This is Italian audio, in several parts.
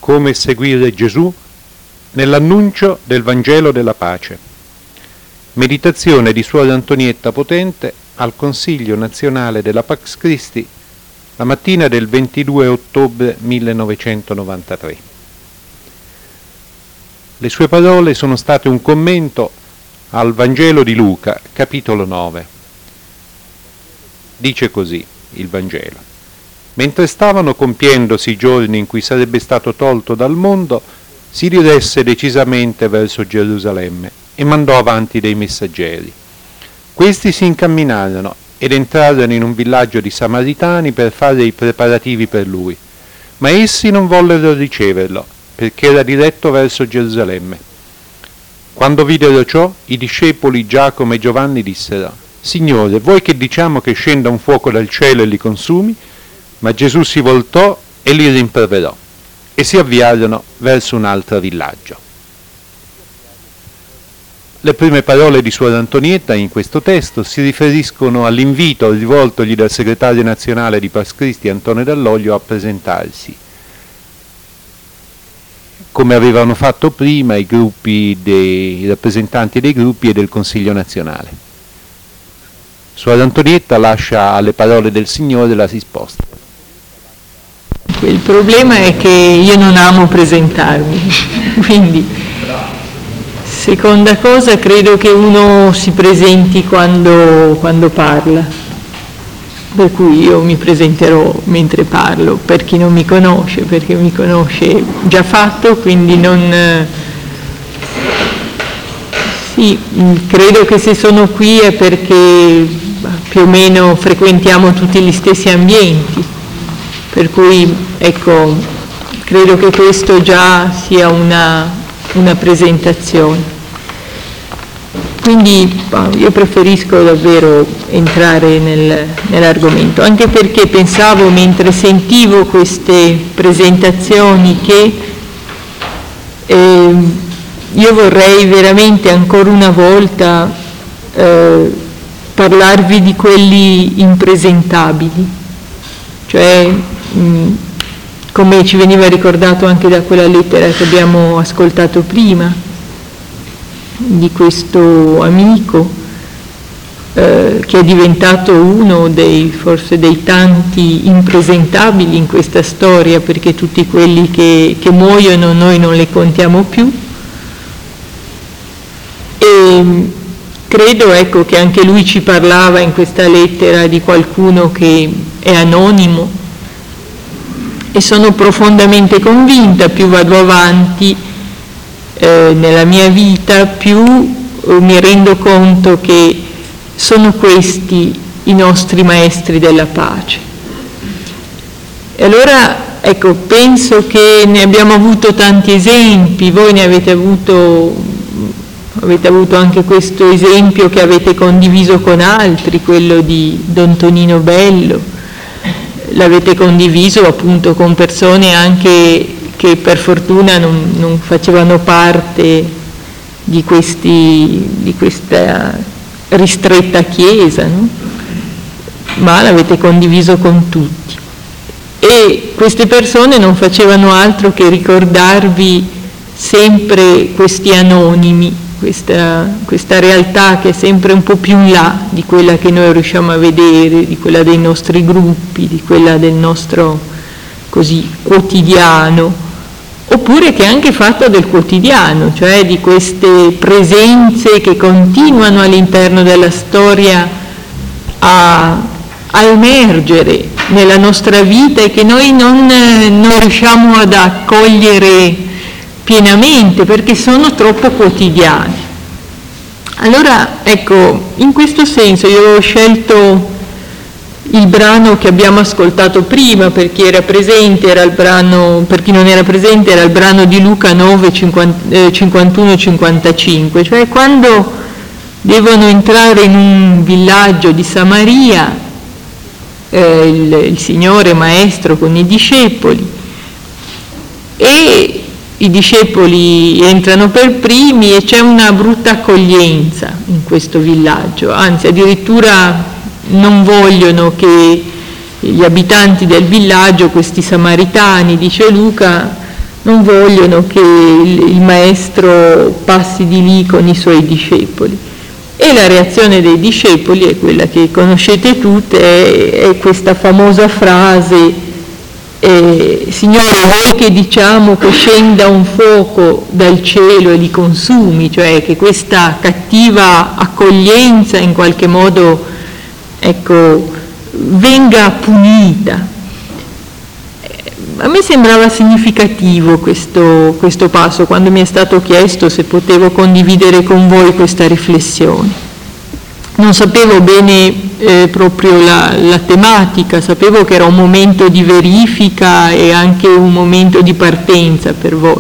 come seguire Gesù nell'annuncio del Vangelo della pace. Meditazione di Suor Antonietta Potente al Consiglio Nazionale della Pax Christi la mattina del 22 ottobre 1993. Le sue parole sono state un commento al Vangelo di Luca, capitolo 9. Dice così il Vangelo: mentre stavano compiendosi i giorni in cui sarebbe stato tolto dal mondo, si diresse decisamente verso Gerusalemme e mandò avanti dei messaggeri. Questi si incamminarono ed entrarono in un villaggio di Samaritani per fare i preparativi per lui, ma essi non vollero riceverlo, perché era diretto verso Gerusalemme. Quando videro ciò, i discepoli Giacomo e Giovanni dissero: Signore, vuoi che diciamo che scenda un fuoco dal cielo e li consumi? Ma Gesù si voltò e li rimproverò, e si avviarono verso un altro villaggio. Le prime parole di Suor Antonietta in questo testo si riferiscono all'invito rivoltogli dal segretario nazionale di Pax Christi Antonio Dall'Oglio a presentarsi, come avevano fatto prima i rappresentanti dei gruppi e del Consiglio nazionale. Suor Antonietta lascia alle parole del Signore la risposta. Il problema è che io non amo presentarmi, quindi seconda cosa, credo che uno si presenti quando parla, per cui io mi presenterò mentre parlo, per chi non mi conosce, perché mi conosce già fatto, quindi non... Sì, credo che se sono qui è perché più o meno frequentiamo tutti gli stessi ambienti, per cui ecco, credo che questo già sia una presentazione. Quindi io preferisco davvero entrare nell'argomento, anche perché pensavo mentre sentivo queste presentazioni che io vorrei veramente ancora una volta parlarvi di quelli impresentabili, cioè come ci veniva ricordato anche da quella lettera che abbiamo ascoltato prima, di questo amico che è diventato uno forse dei tanti impresentabili in questa storia, perché tutti quelli che muoiono noi non li contiamo più. E credo ecco che anche lui ci parlava in questa lettera di qualcuno che è anonimo, e sono profondamente convinta, più vado avanti nella mia vita, più mi rendo conto che sono questi i nostri maestri della pace. E allora ecco, penso che ne abbiamo avuto tanti esempi, voi ne avete avuto anche questo esempio che avete condiviso con altri, quello di Don Tonino Bello, l'avete condiviso appunto con persone anche che per fortuna non facevano parte di questa ristretta chiesa, no? Ma l'avete condiviso con tutti. E queste persone non facevano altro che ricordarvi sempre questi anonimi, questa realtà che è sempre un po' più in là di quella che noi riusciamo a vedere, di quella dei nostri gruppi, di quella del nostro così quotidiano, oppure che è anche fatta del quotidiano, cioè di queste presenze che continuano all'interno della storia a emergere nella nostra vita e che noi non riusciamo ad accogliere pienamente perché sono troppo quotidiani. Allora, ecco, in questo senso io ho scelto il brano che abbiamo ascoltato prima, per chi era presente era il brano, per chi non era presente era il brano di Luca 9, 51-55, cioè quando devono entrare in un villaggio di Samaria il Signore Maestro con i discepoli, e i discepoli entrano per primi e c'è una brutta accoglienza in questo villaggio, anzi addirittura non vogliono che gli abitanti del villaggio, questi samaritani, dice Luca, non vogliono che il maestro passi di lì con i suoi discepoli. E la reazione dei discepoli è quella che conoscete tutte, è questa famosa frase: Signore, vuoi che diciamo che scenda un fuoco dal cielo e li consumi? Cioè che questa cattiva accoglienza in qualche modo, ecco, venga punita. A me sembrava significativo questo passo quando mi è stato chiesto se potevo condividere con voi questa riflessione. Non sapevo bene proprio la tematica, sapevo che era un momento di verifica e anche un momento di partenza per voi.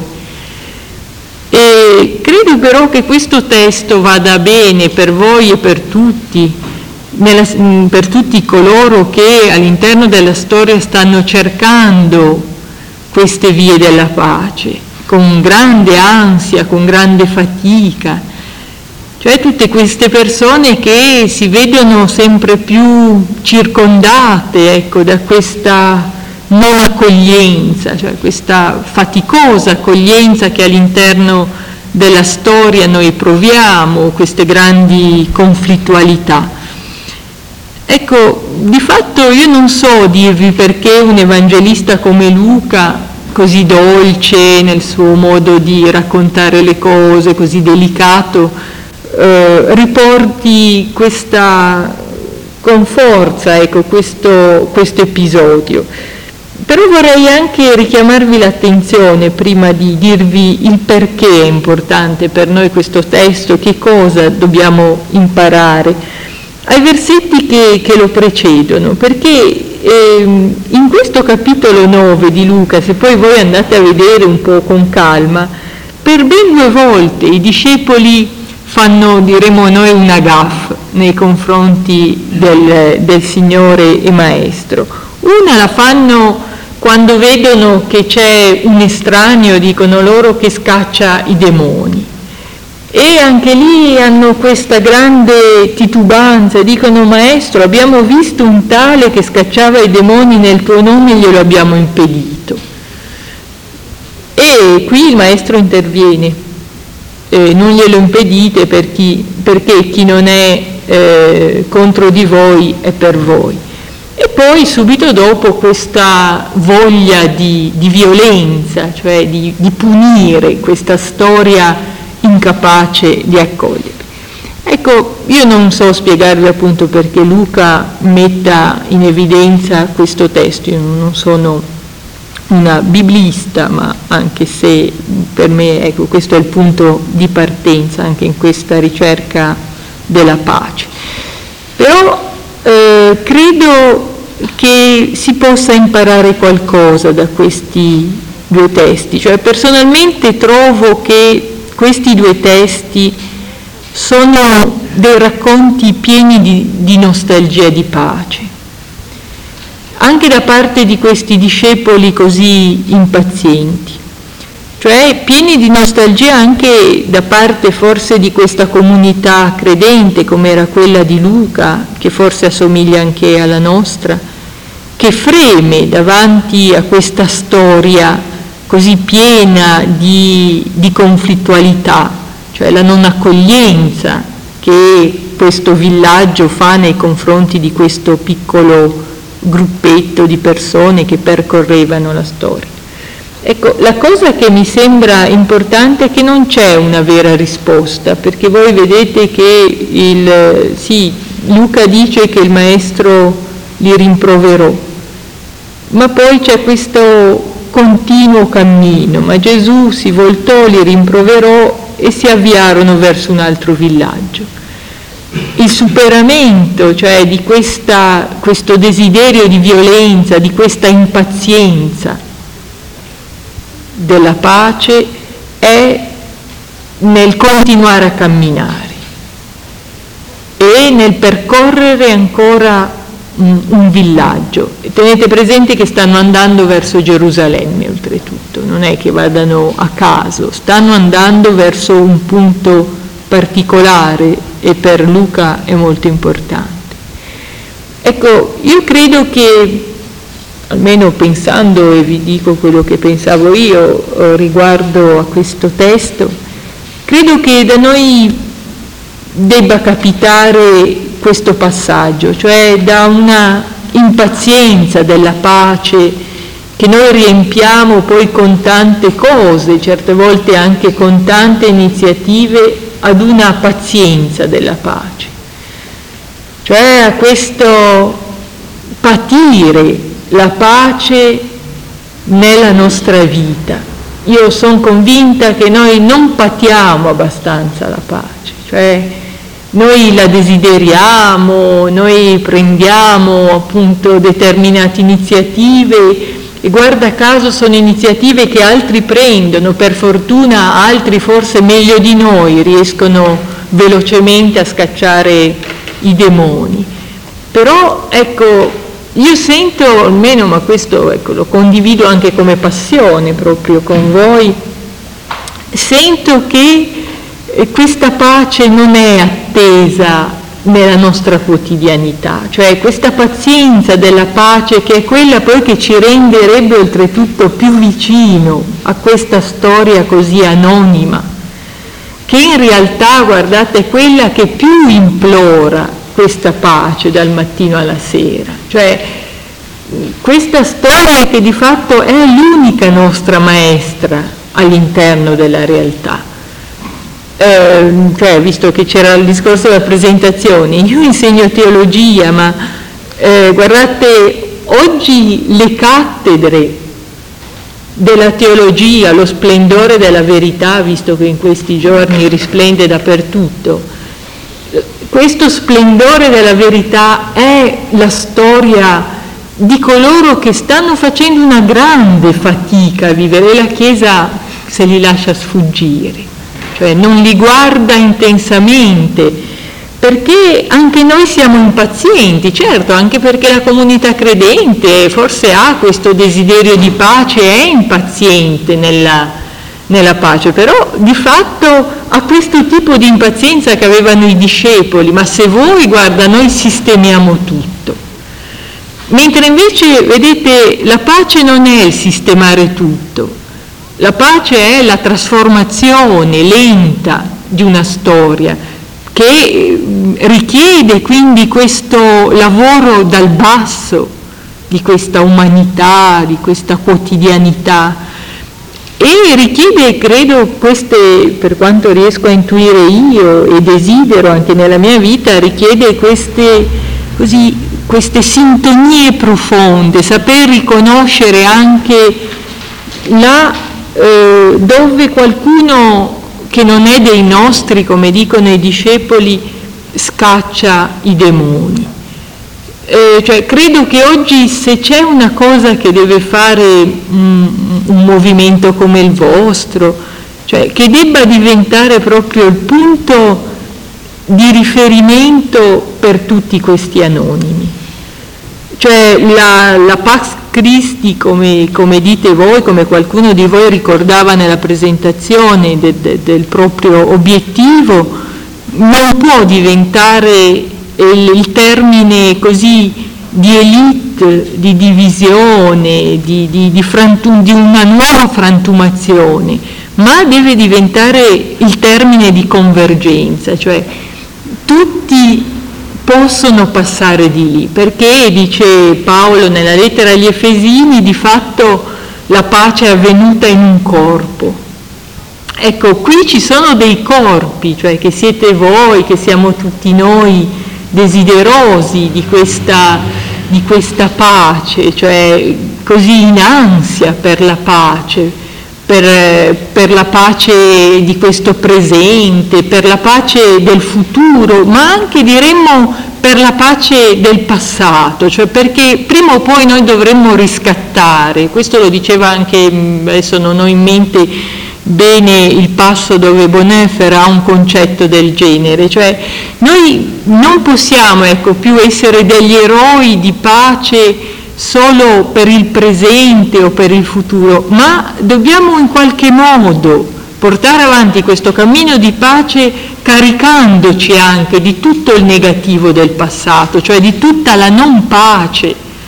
E credo però che questo testo vada bene per voi e per tutti, per tutti coloro che all'interno della storia stanno cercando queste vie della pace, con grande ansia, con grande fatica, cioè tutte queste persone che si vedono sempre più circondate, ecco, da questa non accoglienza, cioè questa faticosa accoglienza che all'interno della storia noi proviamo, queste grandi conflittualità. Ecco, di fatto io non so dirvi perché un evangelista come Luca, così dolce nel suo modo di raccontare le cose, così delicato, riporti con forza, ecco, questo episodio. Però vorrei anche richiamarvi l'attenzione, prima di dirvi il perché è importante per noi questo testo, che cosa dobbiamo imparare, ai versetti che lo precedono, perché in questo capitolo 9 di Luca, se poi voi andate a vedere un po' con calma, per ben 2 volte i discepoli fanno, diremo noi, una gaffe nei confronti del Signore e Maestro. Una la fanno quando vedono che c'è un estraneo, dicono loro, che scaccia i demoni. E anche lì hanno questa grande titubanza, dicono: Maestro, abbiamo visto un tale che scacciava i demoni nel tuo nome e glielo abbiamo impedito. E qui il Maestro interviene: non glielo impedite perché chi non è contro di voi è per voi. E poi subito dopo questa voglia di violenza, cioè di punire questa storia incapace di accogliere. Ecco, io non so spiegarvi appunto perché Luca metta in evidenza questo testo, io non sono una biblista, ma anche se per me, ecco, questo è il punto di partenza anche in questa ricerca della pace. Però credo che si possa imparare qualcosa da questi 2 testi, cioè personalmente trovo che questi 2 testi sono dei racconti pieni di nostalgia e di pace, anche da parte di questi discepoli così impazienti, cioè pieni di nostalgia anche da parte forse di questa comunità credente come era quella di Luca, che forse assomiglia anche alla nostra, che freme davanti a questa storia così piena di conflittualità, cioè la non accoglienza che questo villaggio fa nei confronti di questo piccolo gruppetto di persone che percorrevano la storia. Ecco, la cosa che mi sembra importante è che non c'è una vera risposta, perché voi vedete che Luca dice che il maestro li rimproverò, ma poi c'è questo continuo cammino, ma Gesù si voltò, li rimproverò e si avviarono verso un altro villaggio. Il superamento, cioè di questo desiderio di violenza, di questa impazienza della pace, è nel continuare a camminare e nel percorrere ancora un villaggio. Tenete presente che stanno andando verso Gerusalemme, oltretutto, non è che vadano a caso, stanno andando verso un punto particolare e per Luca è molto importante. Ecco, io credo che almeno pensando, e vi dico quello che pensavo io riguardo a questo testo, credo che da noi debba capitare questo passaggio, cioè da una impazienza della pace che noi riempiamo poi con tante cose, certe volte anche con tante iniziative, ad una pazienza della pace, cioè a questo patire la pace nella nostra vita. Io sono convinta che noi non patiamo abbastanza la pace, cioè noi la desideriamo, noi prendiamo appunto determinate iniziative e guarda caso sono iniziative che altri prendono, per fortuna altri forse meglio di noi riescono velocemente a scacciare i demoni. Però ecco, io sento almeno, ma questo ecco, lo condivido anche come passione proprio con voi, sento che questa pace non è attesa nella nostra quotidianità, cioè questa pazienza della pace che è quella poi che ci renderebbe oltretutto più vicino a questa storia così anonima, che in realtà, guardate, è quella che più implora questa pace dal mattino alla sera, cioè questa storia che di fatto è l'unica nostra maestra all'interno della realtà. Cioè, visto che c'era il discorso della presentazione, io insegno teologia, ma guardate, oggi le cattedre della teologia, lo splendore della verità, visto che in questi giorni risplende dappertutto, questo splendore della verità è la storia di coloro che stanno facendo una grande fatica a vivere, la Chiesa se li lascia sfuggire, cioè non li guarda intensamente, perché anche noi siamo impazienti, certo, anche perché la comunità credente forse ha questo desiderio di pace, è impaziente nella pace, però di fatto ha questo tipo di impazienza che avevano i discepoli, ma se voi, guarda, noi sistemiamo tutto. Mentre invece, vedete, la pace non è il sistemare tutto. La pace è la trasformazione lenta di una storia che richiede quindi questo lavoro dal basso, di questa umanità, di questa quotidianità, e richiede, credo, queste, per quanto riesco a intuire io e desidero anche nella mia vita, richiede queste sintonie profonde, saper riconoscere anche dove qualcuno che non è dei nostri, come dicono i discepoli, scaccia i demoni. Cioè, credo che oggi, se c'è una cosa che deve fare un movimento come il vostro, cioè che debba diventare proprio il punto di riferimento per tutti questi anonimi, cioè la Pax Christi, come dite voi, come qualcuno di voi ricordava nella presentazione del proprio obiettivo, non può diventare il termine così di elite, di divisione, di una nuova frantumazione, ma deve diventare il termine di convergenza, cioè tutti possono passare di lì, perché, dice Paolo nella lettera agli Efesini, di fatto la pace è avvenuta in un corpo. Ecco, qui ci sono dei corpi, cioè che siete voi, che siamo tutti noi desiderosi di questa pace, cioè così in ansia per la pace, per la pace di questo presente, per la pace del futuro, ma anche, diremmo, per la pace del passato, cioè perché prima o poi noi dovremmo riscattare, questo lo diceva anche, adesso non ho in mente bene il passo dove Bonhoeffer ha un concetto del genere, cioè noi non possiamo, ecco, più essere degli eroi di pace solo per il presente o per il futuro, ma dobbiamo in qualche modo portare avanti questo cammino di pace caricandoci anche di tutto il negativo del passato, cioè di tutta la non pace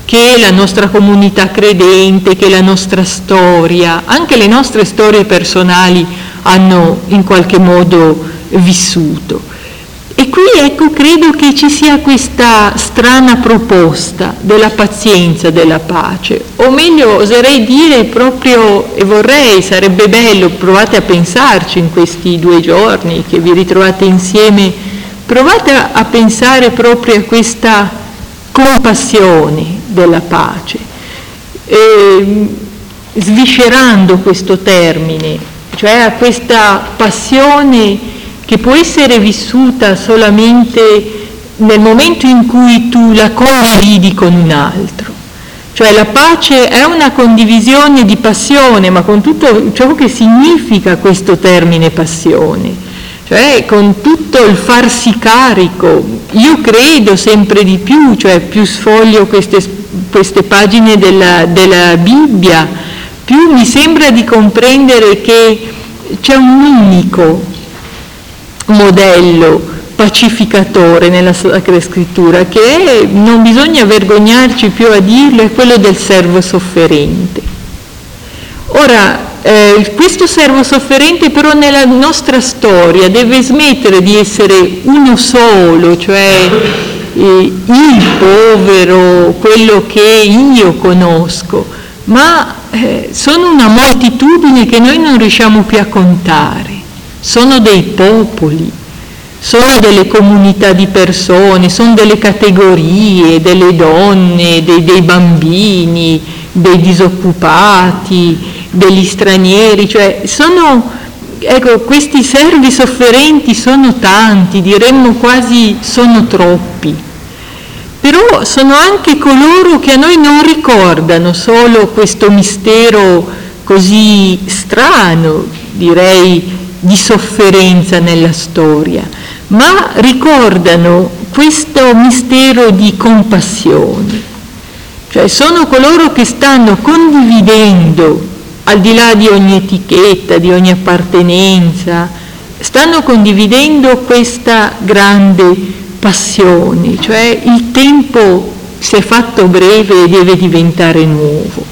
che la nostra comunità credente, che la nostra storia, anche le nostre storie personali hanno in qualche modo vissuto. E qui ecco, credo che ci sia questa strana proposta della pazienza, della pace, o meglio oserei dire proprio, e vorrei, sarebbe bello, provate a pensarci in questi 2 giorni che vi ritrovate insieme, provate a pensare proprio a questa compassione della pace, sviscerando questo termine, cioè a questa passione che può essere vissuta solamente nel momento in cui tu la condividi con un altro. Cioè la pace è una condivisione di passione, ma con tutto ciò che significa questo termine passione, cioè con tutto il farsi carico. Io credo sempre di più, cioè più sfoglio queste pagine della Bibbia, più mi sembra di comprendere che c'è un unico modello pacificatore nella Sacra Scrittura, che non bisogna vergognarci più a dirlo, è quello del servo sofferente. Ora, questo servo sofferente però nella nostra storia deve smettere di essere uno solo, cioè il povero, quello che io conosco, ma sono una moltitudine che noi non riusciamo più a contare. Sono dei popoli, sono delle comunità di persone, sono delle categorie, delle donne, dei bambini, dei disoccupati, degli stranieri, cioè ecco, questi servi sofferenti sono tanti, diremmo quasi sono troppi, però sono anche coloro che a noi non ricordano solo questo mistero così strano, direi, di sofferenza nella storia, ma ricordano questo mistero di compassione, cioè sono coloro che stanno condividendo, al di là di ogni etichetta, di ogni appartenenza, stanno condividendo questa grande passione, cioè il tempo si è fatto breve e deve diventare nuovo.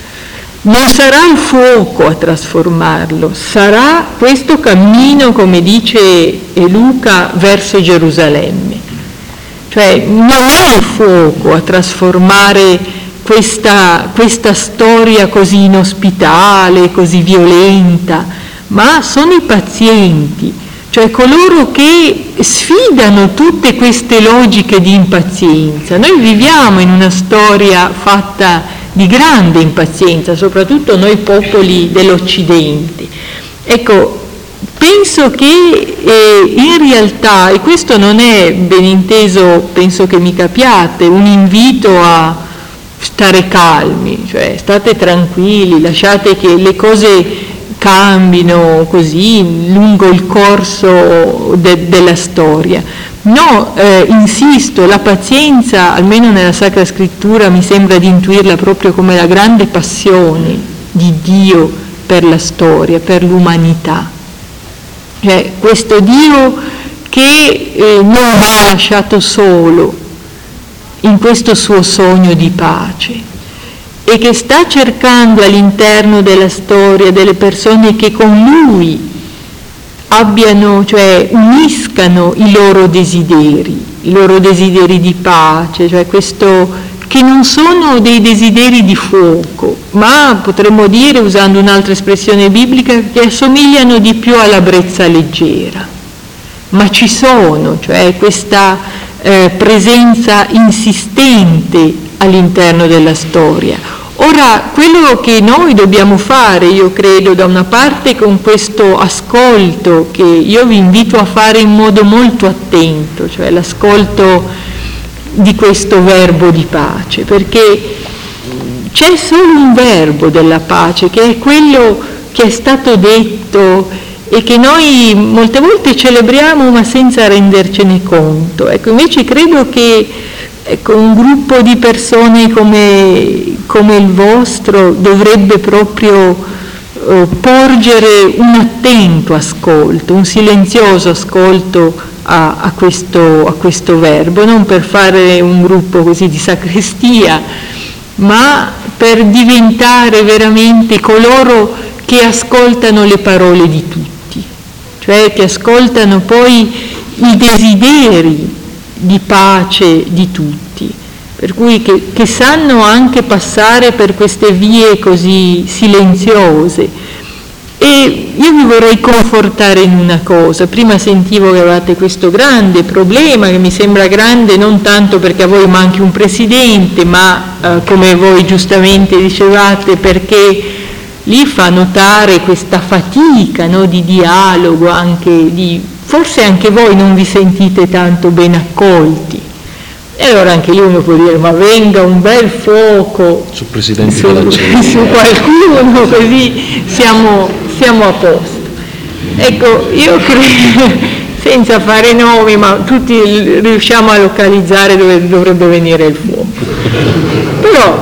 Non sarà il fuoco a trasformarlo, sarà questo cammino, come dice Luca, verso Gerusalemme. Cioè non è il fuoco a trasformare questa storia così inospitale, così violenta, ma sono i pazienti, cioè coloro che sfidano tutte queste logiche di impazienza. Noi viviamo in una storia fatta di grande impazienza, soprattutto noi popoli dell'Occidente. Ecco, penso che in realtà, e questo non è ben inteso, penso che mi capiate, un invito a stare calmi, cioè state tranquilli, lasciate che le cose cambino così lungo il corso della storia. No, insisto, la pazienza, almeno nella Sacra Scrittura, mi sembra di intuirla proprio come la grande passione di Dio per la storia, per l'umanità. Cioè, questo Dio che non va lasciato solo in questo suo sogno di pace e che sta cercando all'interno della storia delle persone che con Lui abbiano, cioè uniscano i loro desideri di pace, cioè questo che non sono dei desideri di fuoco, ma potremmo dire, usando un'altra espressione biblica, che assomigliano di più alla brezza leggera, ma ci sono, cioè questa presenza insistente all'interno della storia. Ora, quello che noi dobbiamo fare, io credo, da una parte con questo ascolto che io vi invito a fare in modo molto attento, cioè l'ascolto di questo verbo di pace, perché c'è solo un verbo della pace, che è quello che è stato detto e che noi molte volte celebriamo ma senza rendercene conto. Ecco, invece credo che un gruppo di persone come il vostro dovrebbe proprio porgere un attento ascolto, un silenzioso ascolto a questo verbo, non per fare un gruppo così di sacrestia, ma per diventare veramente coloro che ascoltano le parole di tutti, cioè che ascoltano poi i desideri di pace di tutti, per cui che sanno anche passare per queste vie così silenziose. E io vi vorrei confortare in una cosa: prima sentivo che avevate questo grande problema, che mi sembra grande non tanto perché a voi manchi un presidente, ma come voi giustamente dicevate, perché lì fa notare questa fatica, no, di dialogo, forse anche voi non vi sentite tanto ben accolti. E allora anche lì uno può dire: ma venga un bel fuoco sul Presidente su qualcuno, così siamo a posto. Ecco, io credo, senza fare nomi, ma tutti riusciamo a localizzare dove dovrebbe venire il fuoco. Però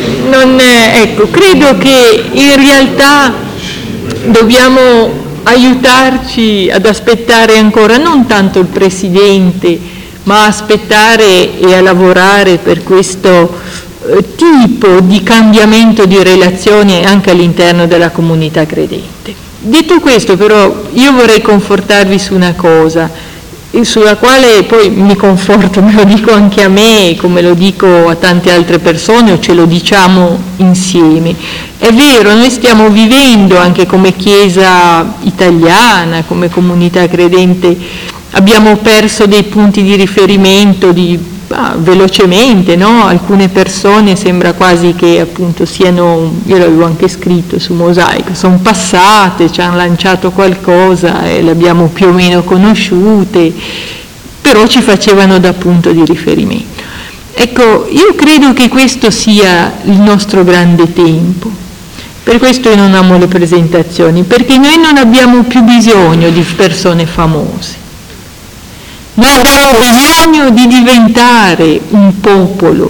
credo che in realtà dobbiamo aiutarci ad aspettare ancora non tanto il Presidente, ma aspettare e a lavorare per questo tipo di cambiamento di relazioni anche all'interno della comunità credente. Detto questo, però, io vorrei confortarvi su una cosa, sulla quale poi mi conforto, me lo dico anche a me, come lo dico a tante altre persone, o ce lo diciamo insieme. È vero, noi stiamo vivendo anche come Chiesa italiana, come comunità credente, abbiamo perso dei punti di riferimento velocemente, no? Alcune persone sembra quasi che appunto siano, io l'avevo anche scritto su Mosaico, sono passate, ci hanno lanciato qualcosa e le abbiamo più o meno conosciute, però ci facevano da punto di riferimento. Ecco, io credo che questo sia il nostro grande tempo. Per questo io non amo le presentazioni, perché noi non abbiamo più bisogno di persone famose. Noi abbiamo bisogno di diventare un popolo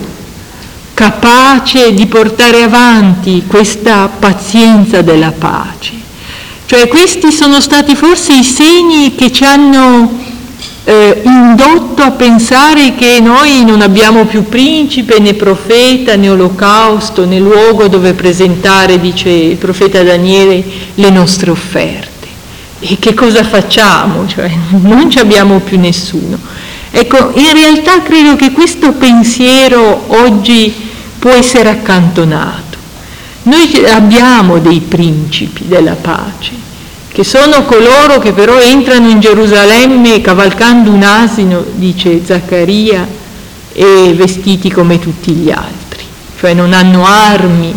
capace di portare avanti questa pazienza della pace. Cioè questi sono stati forse i segni che ci hanno indotto a pensare che noi non abbiamo più principe, né profeta, né olocausto, né luogo dove presentare, dice il profeta Daniele, le nostre offerte. E che cosa facciamo? Cioè, non ci abbiamo più nessuno. Ecco, in realtà credo che questo pensiero oggi può essere accantonato. Noi abbiamo dei principi della pace, che sono coloro che però entrano in Gerusalemme cavalcando un asino, dice Zaccaria, e vestiti come tutti gli altri. Cioè non hanno armi,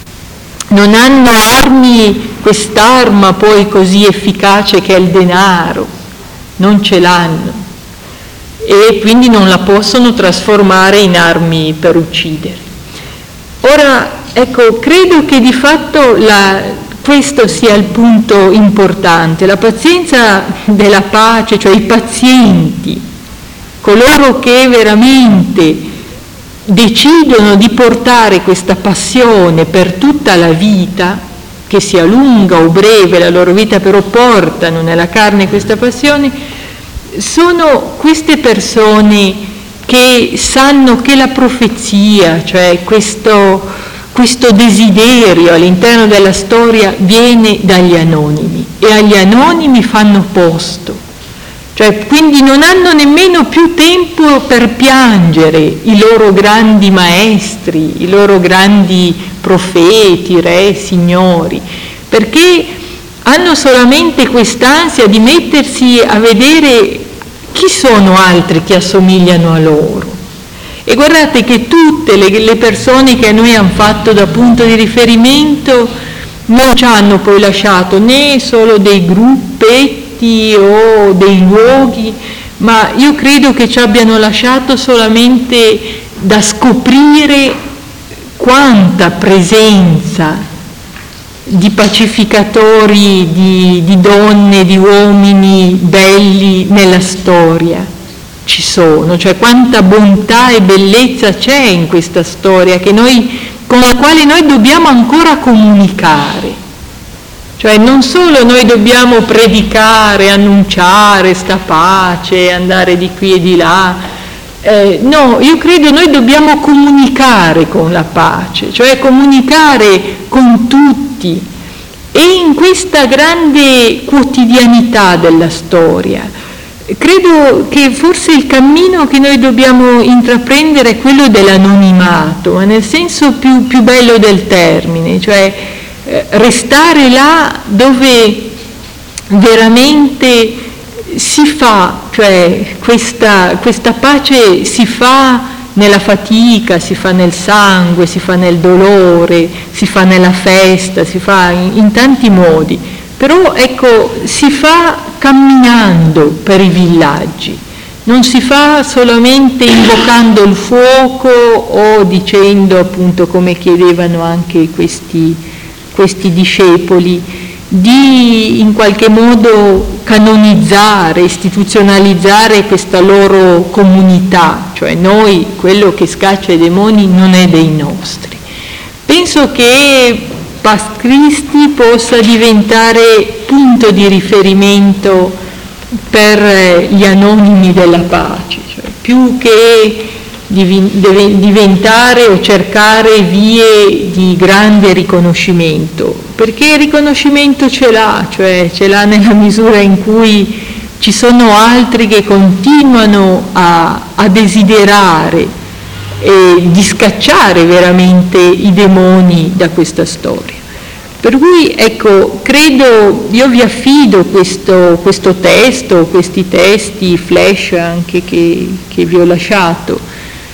quest'arma poi così efficace che è il denaro, non ce l'hanno e quindi non la possono trasformare in armi per uccidere. Ora, ecco, credo che di fatto questo sia il punto importante, la pazienza della pace, cioè i pazienti, coloro che veramente decidono di portare questa passione per tutta la vita, che sia lunga o breve, la loro vita però portano nella carne questa passione, sono queste persone che sanno che la profezia, cioè questo desiderio all'interno della storia viene dagli anonimi e agli anonimi fanno posto. Cioè, quindi non hanno nemmeno più tempo per piangere i loro grandi maestri, i loro grandi profeti, re, signori, perché hanno solamente quest'ansia di mettersi a vedere chi sono altri che assomigliano a loro. E guardate che tutte le persone che a noi hanno fatto da punto di riferimento non ci hanno poi lasciato né solo dei gruppetti o dei luoghi, ma io credo che ci abbiano lasciato solamente da scoprire quanta presenza di pacificatori, di donne, di uomini belli nella storia ci sono, cioè quanta bontà e bellezza c'è in questa storia con la quale noi dobbiamo ancora comunicare. Cioè non solo noi dobbiamo predicare, annunciare sta pace, andare di qui e di là, No, io credo noi dobbiamo comunicare con la pace, cioè comunicare con tutti, e in questa grande quotidianità della storia. Credo che forse il cammino che noi dobbiamo intraprendere è quello dell'anonimato, ma nel senso più bello del termine, cioè restare là dove veramente si fa, cioè questa pace si fa nella fatica, si fa nel sangue, si fa nel dolore, si fa nella festa, si fa in tanti modi, però ecco, si fa camminando per i villaggi, non si fa solamente invocando il fuoco o dicendo, appunto, come chiedevano anche questi discepoli, di in qualche modo canonizzare, istituzionalizzare questa loro comunità, cioè noi, quello che scaccia i demoni non è dei nostri. Penso che Pax Christi possa diventare punto di riferimento per gli anonimi della pace, cioè più che diventare o cercare vie di grande riconoscimento, perché il riconoscimento ce l'ha, cioè ce l'ha nella misura in cui ci sono altri che continuano a desiderare di scacciare veramente i demoni da questa storia. Per cui ecco, credo, io vi affido questo testo, questi testi flash anche che vi ho lasciato,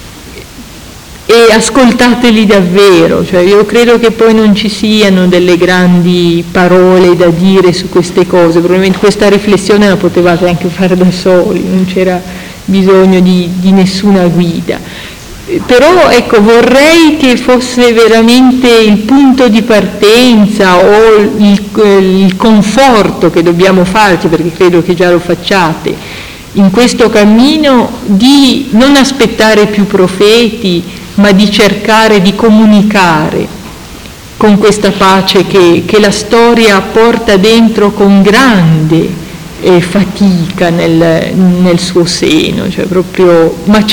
e ascoltateli davvero, cioè io credo che poi non ci siano delle grandi parole da dire su queste cose, probabilmente questa riflessione la potevate anche fare da soli, non c'era bisogno di nessuna guida. Però ecco, vorrei che fosse veramente il punto di partenza o il conforto che dobbiamo farci, perché credo che già lo facciate, in questo cammino, di non aspettare più profeti, ma di cercare di comunicare con questa pace che la storia porta dentro con grande fatica nel suo seno, cioè proprio